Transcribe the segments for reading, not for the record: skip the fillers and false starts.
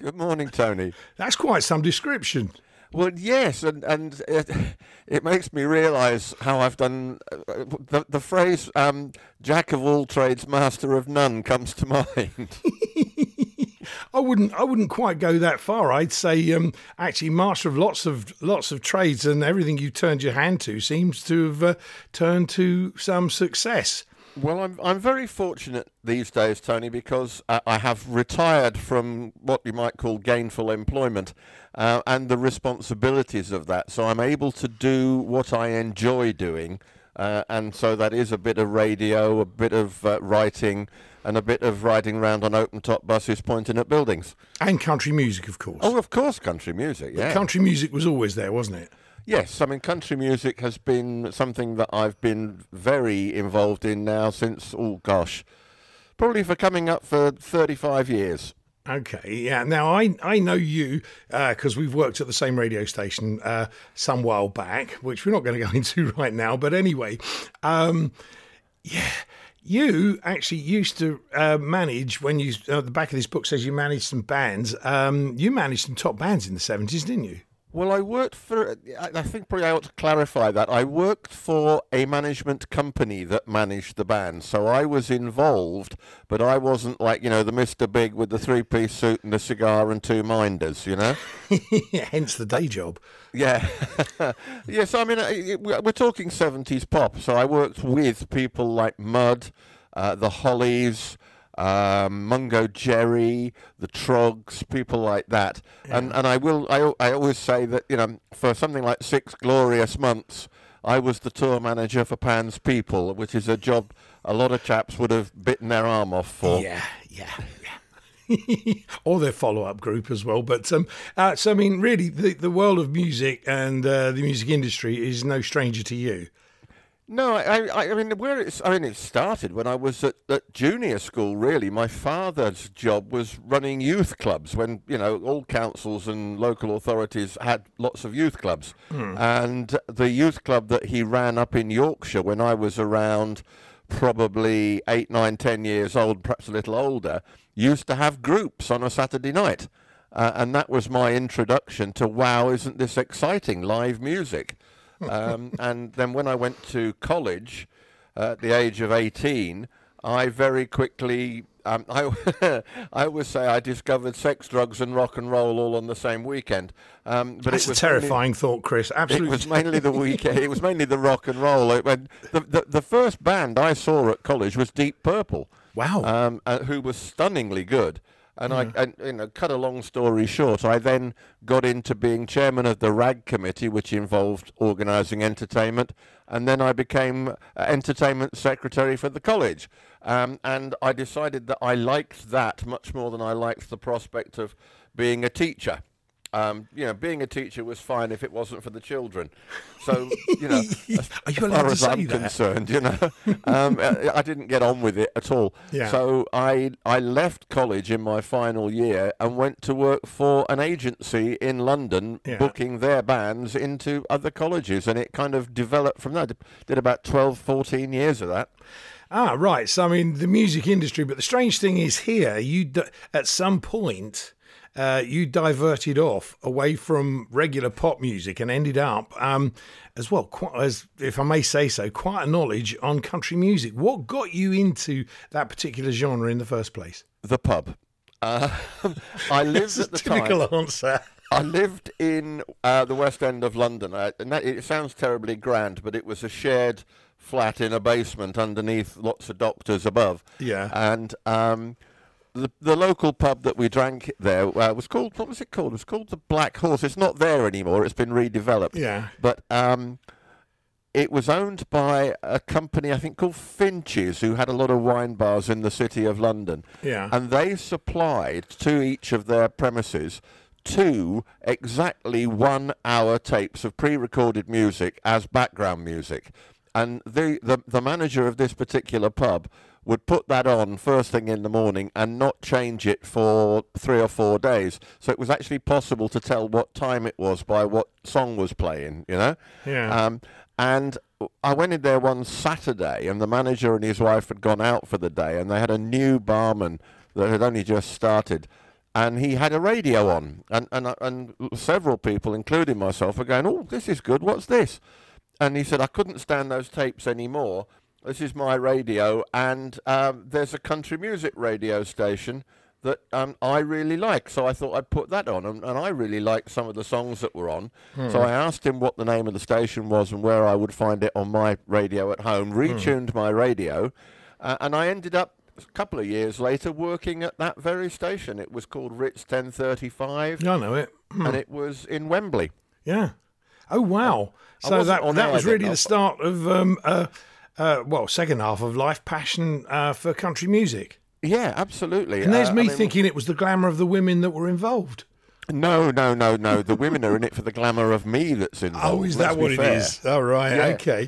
Good morning, Tony. That's quite some description. Well, yes, and it makes me realise how I've done. The phrase "jack of all trades, master of none" comes to mind. I wouldn't quite go that far. I'd say actually master of lots of trades, and everything you turned your hand to seems to have turned to some success. Well, I'm very fortunate these days, Tony, because I have retired from what you might call gainful employment and the responsibilities of that. So I'm able to do what I enjoy doing, and so that is a bit of radio, a bit of writing, and a bit of riding around on open-top buses pointing at buildings. And country music, of course. Oh, of course, country music, yeah. Country music was always there, wasn't it? Yes, I mean, country music has been something that I've been very involved in now since, probably for coming up for 35 years. Okay, yeah. Now, I know you because we've worked at the same radio station some while back, which we're not going to go into right now. But anyway, you actually used to manage, when you, the back of this book says you managed some bands. You managed some top bands in the 70s, didn't you? Well, I worked for, I think probably I ought to clarify that. I worked for a management company that managed the band. So I was involved, but I wasn't like, the Mr. Big with the three-piece suit and a cigar and two minders, Hence the day job. Yeah. Yes, I mean, we're talking 70s pop. So I worked with people like Mud, the Hollies, Mungo Jerry, the Trogs, people like that. Yeah. And I always say that, for something like 6 glorious months, I was the tour manager for Pan's People, which is a job a lot of chaps would have bitten their arm off for. Yeah. Or their follow-up group as well. But so I mean, really, the world of music and the music industry is no stranger to you. No, I mean, it started when I was at junior school, really. My father's job was running youth clubs when, all councils and local authorities had lots of youth clubs. And the youth club that he ran up in Yorkshire when I was around probably 8, 9, 10 years old, perhaps a little older, used to have groups on a Saturday night. And that was my introduction to, wow, isn't this exciting, live music? And then when I went to college at the age of 18, I very quickly, I always say I discovered sex, drugs and rock and roll all on the same weekend. But that's a terrifying thought, Chris. Absolutely. It was mainly the weekend. It was mainly the rock and roll. The first band I saw at college was Deep Purple. Wow. Who was stunningly good. And cut a long story short, I then got into being chairman of the RAG committee, which involved organising entertainment, and then I became entertainment secretary for the college. And I decided that I liked that much more than I liked the prospect of being a teacher. Being a teacher was fine if it wasn't for the children. So, as far as I'm concerned, I didn't get on with it at all. Yeah. So I left college in my final year and went to work for an agency in London, booking their bands into other colleges. And it kind of developed from that. Did about 12, 14 years of that. Ah, right. So, I mean, the music industry. But the strange thing is here, at some point... you diverted off away from regular pop music and ended up, as well, as if I may say so, quite a knowledge on country music. What got you into that particular genre in the first place? The pub. I lived at the time. Typical answer. I lived in the West End of London. It sounds terribly grand, but it was a shared flat in a basement underneath lots of doctors above. Yeah. And the local pub that we drank there was called, what was it called? It was called the Black Horse. It's not there anymore. It's been redeveloped. Yeah. But it was owned by a company, I think, called Finch's, who had a lot of wine bars in the city of London. Yeah. And they supplied to each of their premises 2 exactly 1-hour tapes of pre-recorded music as background music. And the manager of this particular pub would put that on first thing in the morning and not change it for 3 or 4 days. So it was actually possible to tell what time it was by what song was playing, Yeah. And I went in there one Saturday, and the manager and his wife had gone out for the day, and they had a new barman that had only just started. and he had a radio on, and several people, including myself, were going, "Oh, this is good. What's this?" And he said, "I couldn't stand those tapes anymore. This is my radio, and there's a country music radio station that I really like, so I thought I'd put that on, and I really liked some of the songs that were on. So I asked him what the name of the station was and where I would find it on my radio at home, retuned my radio, and I ended up a couple of years later working at that very station. It was called Ritz 1035. I know it. And it was in Wembley. Yeah. Oh, wow. So that was really the start of, second half of life passion for country music. Yeah, absolutely. And there's me thinking it was the glamour of the women that were involved. No. The women are in it for the glamour of me that's involved. Oh, is that what it is? Oh, right. Yeah. Okay.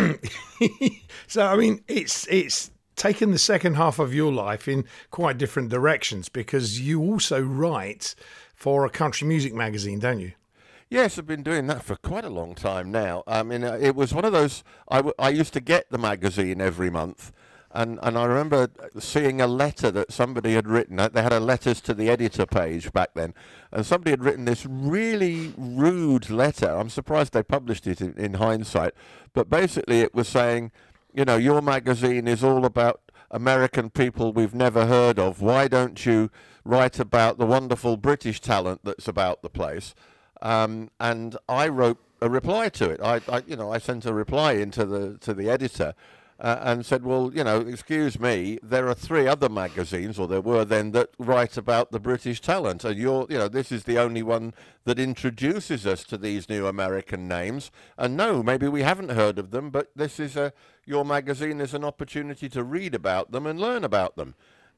So, I mean, it's taken the second half of your life in quite different directions, because you also write for a country music magazine, don't you? Yes, I've been doing that for quite a long time now. I mean, it was one of those, I used to get the magazine every month. And I remember seeing a letter that somebody had written. They had a letters to the editor page back then. And somebody had written this really rude letter. I'm surprised they published it in hindsight. But basically it was saying, you know, your magazine is all about American people we've never heard of. Why don't you write about the wonderful British talent that's about the place? And I wrote a reply to it. I sent a reply into the editor. And said, well, you know, excuse me, there are 3 other magazines, or there were then, that write about the British talent. And this is the only one that introduces us to these new American names. And no, maybe we haven't heard of them, but this is your magazine is an opportunity to read about them and learn about them.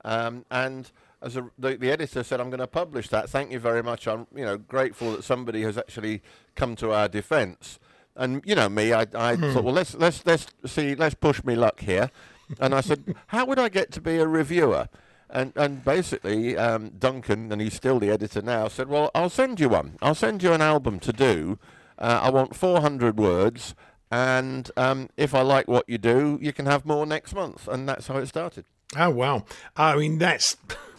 And as the editor said, I'm going to publish that. Thank you very much. I'm, grateful that somebody has actually come to our defense. And you know me, I thought, well, let's push me luck here, and I said, how would I get to be a reviewer? And basically, Duncan, and he's still the editor now, said, well, I'll send you one. I'll send you an album to do. I want 400 words, and if I like what you do, you can have more next month. And that's how it started. Oh wow! I mean, that's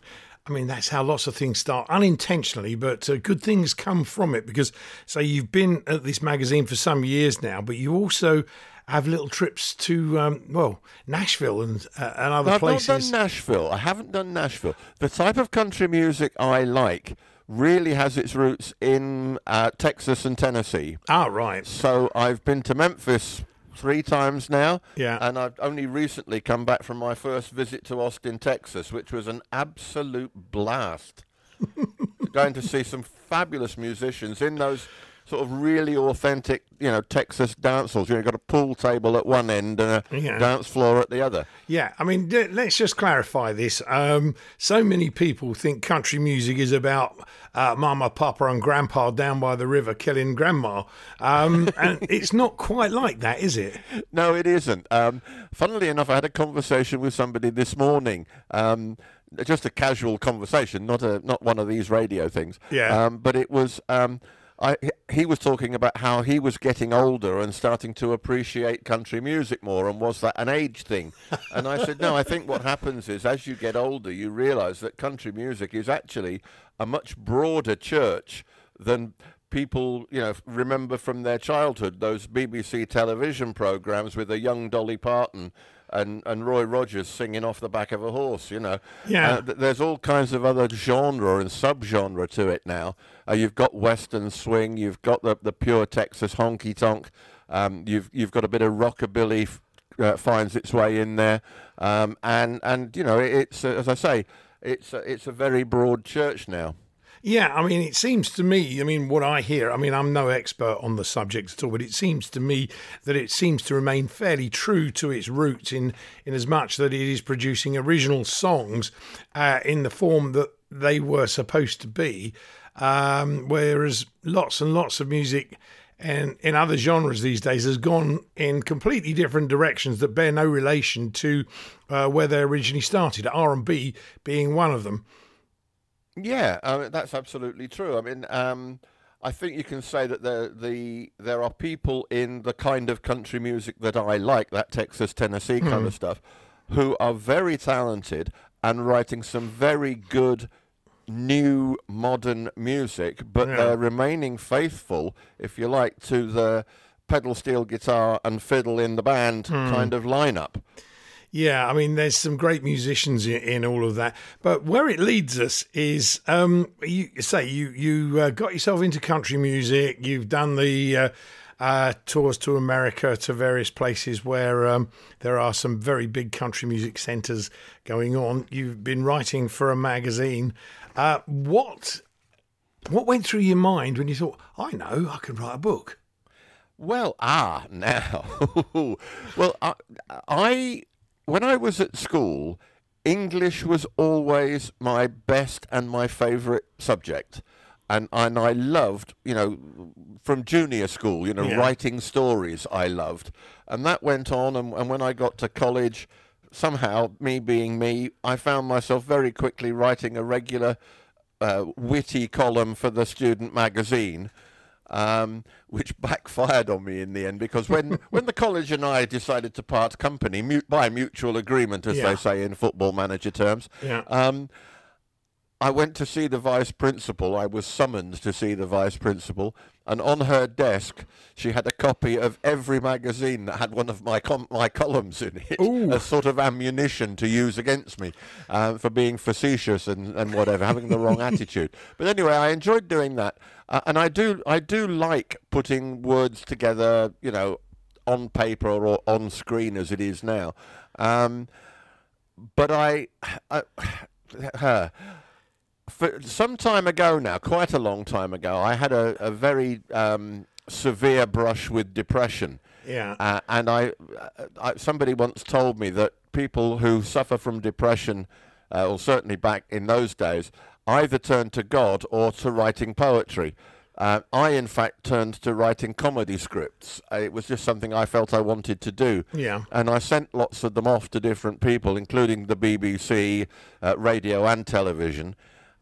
how lots of things start unintentionally, but good things come from it, because, so you've been at this magazine for some years now, but you also have little trips to, Nashville and other places. I've not done Nashville. I haven't done Nashville. The type of country music I like really has its roots in Texas and Tennessee. Ah, right. So I've been to Memphis 3 times now, yeah, and I've only recently come back from my first visit to Austin, Texas, which was an absolute blast. Going to see some fabulous musicians in those sort of really authentic, Texas dance halls. You've got a pool table at one end and a dance floor at the other. Yeah, I mean, let's just clarify this. So many people think country music is about Mama, Papa and Grandpa down by the river killing Grandma. And it's not quite like that, is it? No, it isn't. Funnily enough, I had a conversation with somebody this morning. Just a casual conversation, not one of these radio things. Yeah. But it was... he was talking about how he was getting older and starting to appreciate country music more, and was that an age thing? And I said, no, I think what happens is, as you get older, you realize that country music is actually a much broader church than people, remember from their childhood, those BBC television programs with a young Dolly Parton and Roy Rogers singing off the back of a horse, Yeah. There's all kinds of other genre and subgenre to it now. You've got Western swing, you've got the pure Texas honky-tonk, you've got a bit of rockabilly finds its way in there, and it's, as I say, it's a very broad church now. Yeah, I mean, it seems to me, what I hear, I'm no expert on the subject at all, but it seems to me that it seems to remain fairly true to its roots in as much that it is producing original songs in the form that they were supposed to be, whereas lots and lots of music and in other genres these days has gone in completely different directions that bear no relation to where they originally started, R&B being one of them. Yeah, that's absolutely true. I think you can say that there are people in the kind of country music that I like, that Texas, Tennessee kind of stuff, who are very talented and writing some very good new modern music, but they're remaining faithful, if you like, to the pedal steel guitar and fiddle in the band kind of lineup. Yeah, I mean, there's some great musicians in all of that. But where it leads us is, you got yourself into country music. You've done the tours to America, to various places where there are some very big country music centres going on. You've been writing for a magazine. What went through your mind when you thought, I know, I can write a book? Well, now. Well, I when I was at school, English was always my best and my favourite subject. And I loved, from junior school, writing stories I loved. And that went on, and when I got to college, somehow, me being me, I found myself very quickly writing a regular witty column for the student magazine, which backfired on me in the end, because when the college and I decided to part company, by mutual agreement, as they say in football manager terms, I went to see the vice principal. I was summoned to see the vice principal, and on her desk she had a copy of every magazine that had one of my columns in it, as sort of ammunition to use against me for being facetious and whatever, having the wrong attitude. But anyway, I enjoyed doing that, and I do like putting words together, on paper or on screen as it is now. But for some time ago now, quite a long time ago, I had a very severe brush with depression. Yeah. And somebody once told me that people who suffer from depression, or certainly back in those days, either turn to God or to writing poetry. I, in fact, turned to writing comedy scripts. It was just something I felt I wanted to do. Yeah. And I sent lots of them off to different people, including the BBC, radio and television.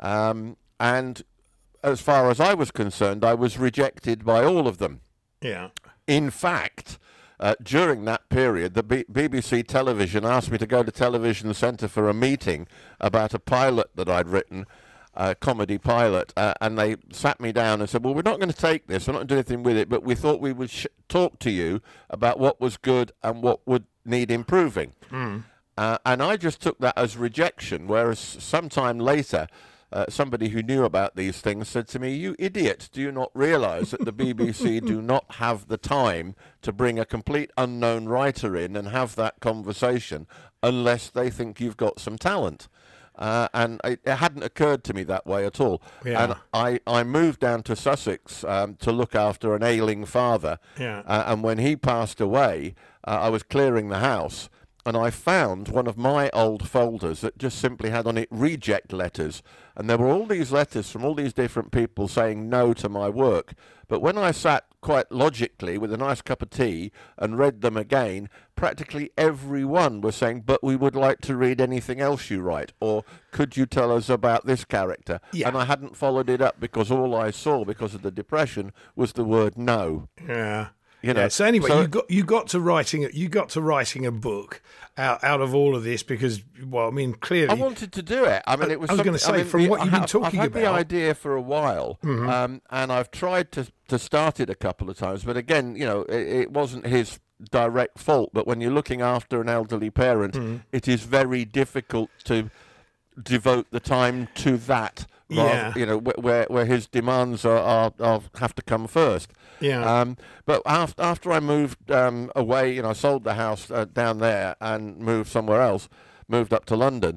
And as far as I was concerned, I was rejected by all of them. Yeah. In fact, during that period, the BBC television asked me to go to Television Centre for a meeting about a pilot that I'd written, a comedy pilot, and they sat me down and said, well, we're not going to take this, we're not going to do anything with it, but we thought we would talk to you about what was good and what would need improving. And I just took that as rejection, whereas sometime later, somebody who knew about these things said to me, you idiot, do you not realise that the BBC do not have the time to bring a complete unknown writer in and have that conversation unless they think you've got some talent? And it hadn't occurred to me that way at all. Yeah. And I moved down to Sussex to look after an ailing father. Yeah. And when he passed away, I was clearing the house, and I found one of my old folders that just simply had on it reject letters. And there were all these letters from all these different people saying no to my work. But when I sat quite logically with a nice cup of tea and read them again, practically every one was saying, but we would like to read anything else you write, or could you tell us about this character? Yeah. And I hadn't followed it up because all I saw, because of the depression, was the word no. Yeah. Yeah. So anyway, you got to writing a book out of all of this because, well, I mean, clearly I wanted to do it. I mean, it was. I was going to say, from what you've been talking I've had about, the idea for a while, and I've tried to start it a couple of times, but again, it wasn't his direct fault. But when you're looking after an elderly parent, it is very difficult to devote the time to that. Rather, where his demands are have to come first. Yeah. But after I moved away, I sold the house down there and moved somewhere else, moved up to London.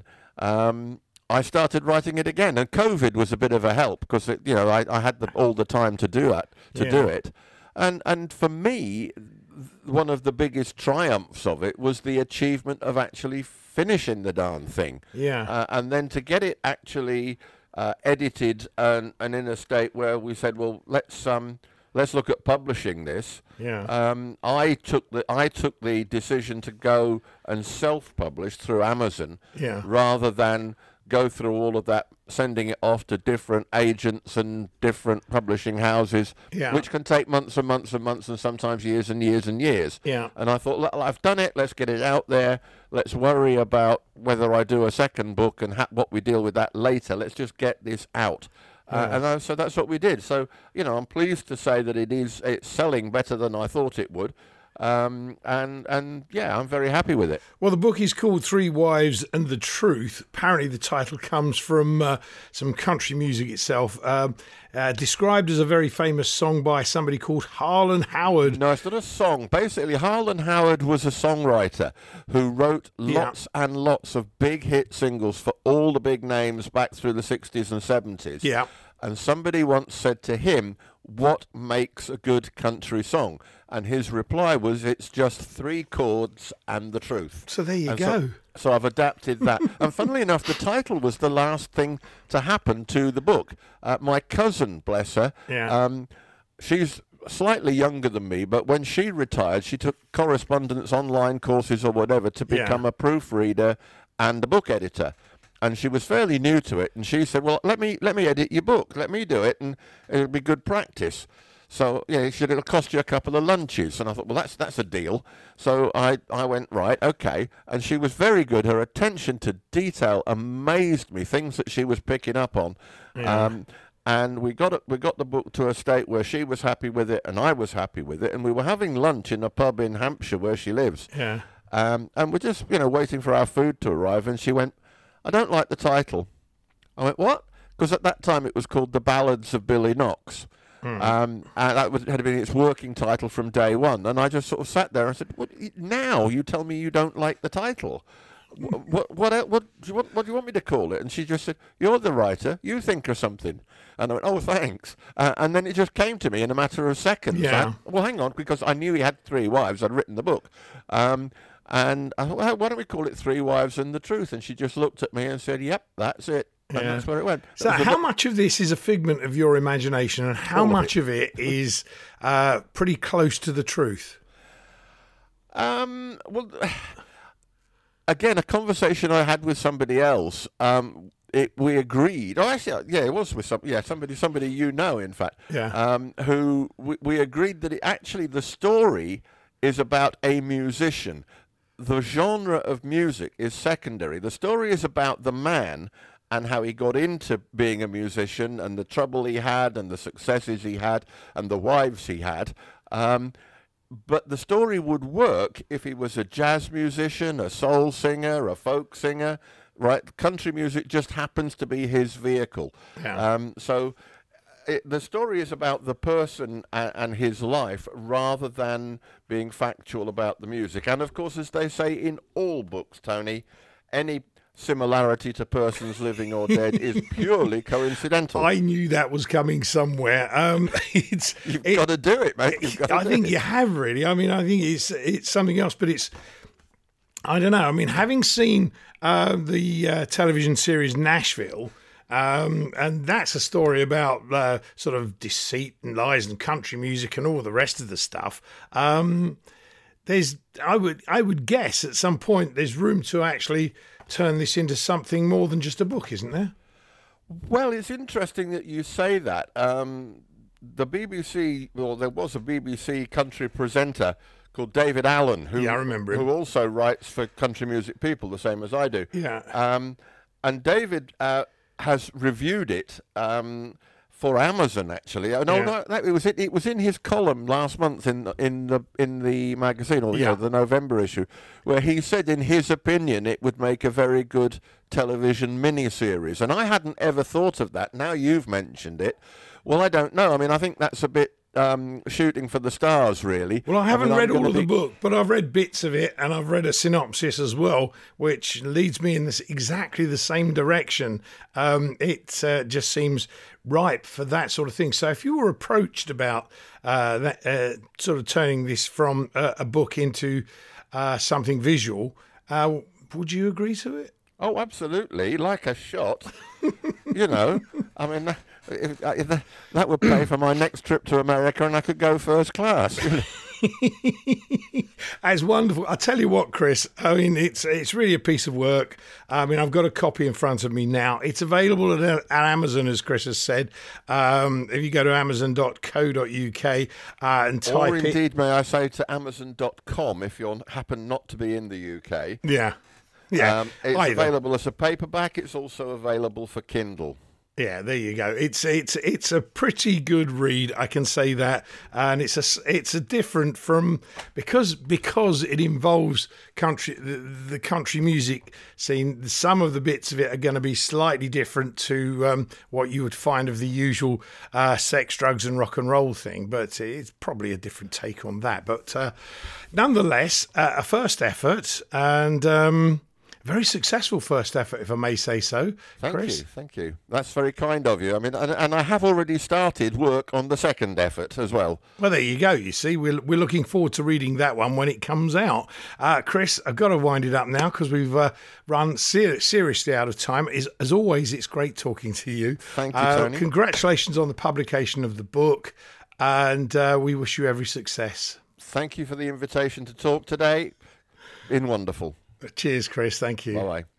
I started writing it again, and COVID was a bit of a help because I had all the time to do it, and for me, one of the biggest triumphs of it was the achievement of actually finishing the darn thing. Yeah. And then to get it actually edited and in a state where we said, well, let's look at publishing this. Yeah. I took the decision to go and self-publish through Amazon, rather than go through all of that, sending it off to different agents and different publishing houses, which can take months and months and months and sometimes years and years and years. Yeah. And I thought, I've done it. Let's get it out there. let's worry about whether I do a second book and what we deal with that later. Let's just get this out. So that's what we did. So, I'm pleased to say that it's selling better than I thought it would. And yeah, I'm very happy with it. Well, the book is called Three Wives and the Truth. Apparently the title comes from some country music itself, described as a very famous song by somebody called Harlan Howard. No, it's not a song. Basically, Harlan Howard was a songwriter who wrote lots and lots of big hit singles for all the big names back through the 60s and 70s. Yeah. And somebody once said to him, what makes a good country song? And his reply was, it's just 3 chords and the truth. So there you go. So I've adapted that. And funnily enough, the title was the last thing to happen to the book. My cousin, bless her, she's slightly younger than me, but when she retired, she took correspondence, online courses or whatever to become a proofreader and a book editor. And she was fairly new to it, and she said, well, let me edit your book. Let me do it, and it'll be good practice. So, she said, it'll cost you a couple of lunches. And I thought, well, that's a deal. So I went, right, okay. And she was very good. Her attention to detail amazed me, things that she was picking up on. Yeah. And we got the book to a state where she was happy with it, and I was happy with it. And we were having lunch in a pub in Hampshire where she lives. Yeah. And we're just, waiting for our food to arrive. And she went, I don't like the title. I went, what? Because at that time it was called The Ballads of Billy Knox. And that had been its working title from day one. And I just sort of sat there and said, now you tell me you don't like the title. What do you want me to call it? And she just said, you're the writer. You think of something. And I went, oh, thanks. And then it just came to me in a matter of seconds. Yeah. Well, hang on, because I knew he had 3 wives. I'd written the book. And I thought, why don't we call it 3 Wives and the Truth? And she just looked at me and said, yep, that's it. And that's where it went. So how much of this is a figment of your imagination and how much of it is pretty close to the truth? Well, again, a conversation I had with somebody else, we agreed. Oh, actually, it was with somebody in fact, who we agreed that the story is about a musician. The genre of music is secondary. The story is about the man and how he got into being a musician and the trouble he had and the successes he had and the wives he had. But the story would work if he was a jazz musician, a soul singer, a folk singer, right? Country music just happens to be his vehicle. Yeah. The story is about the person and his life rather than being factual about the music. And, of course, as they say in all books, Tony, any similarity to persons living or dead is purely coincidental. I knew that was coming somewhere. You've got to do it, mate. I think you have, really. I mean, I think it's something else, but it's... I don't know. I mean, having seen the television series Nashville... and that's a story about sort of deceit and lies and country music and all the rest of the stuff. I would guess at some point there's room to actually turn this into something more than just a book, isn't there? Well, it's interesting that you say that. The BBC, well, there was a BBC country presenter called David Allen, who I remember him, who also writes for Country Music People, the same as I do. Yeah. And David has reviewed it for Amazon, actually. No, it was in his column last month in the magazine, or the November issue, where he said, in his opinion, it would make a very good television miniseries. And I hadn't ever thought of that. Now you've mentioned it. Well, I don't know. I mean, I think that's a bit shooting for the stars, really. Well, I haven't read all of the book, but I've read bits of it, and I've read a synopsis as well, which leads me in exactly the same direction. It just seems ripe for that sort of thing. So if you were approached about that, sort of turning this from a book into something visual, would you agree to it? Oh, absolutely, like a shot. I mean... If that would pay for my next trip to America, and I could go first class. That's wonderful. I tell you what, Chris. I mean, it's really a piece of work. I mean, I've got a copy in front of me now. It's available at Amazon, as Chris has said. If you go to amazon.co.uk and type or indeed, may I say, to amazon.com if you happen not to be in the UK. Yeah. It's Either. available as a paperback. It's also available for Kindle. Yeah, there you go. It's a pretty good read, I can say that, and it's a different from because it involves the country music scene. Some of the bits of it are going to be slightly different to what you would find of the usual sex, drugs, and rock and roll thing, but it's probably a different take on that. But nonetheless, a first effort and. Very successful first effort, if I may say so, Chris. Thank you. That's very kind of you. I mean, and I have already started work on the second effort as well. Well, there you go. You see, we're looking forward to reading that one when it comes out. Chris, I've got to wind it up now because we've run seriously out of time. As always, it's great talking to you. Thank you, Tony. Congratulations on the publication of the book, and we wish you every success. Thank you for the invitation to talk today. Been wonderful. Cheers, Chris. Thank you. Bye-bye.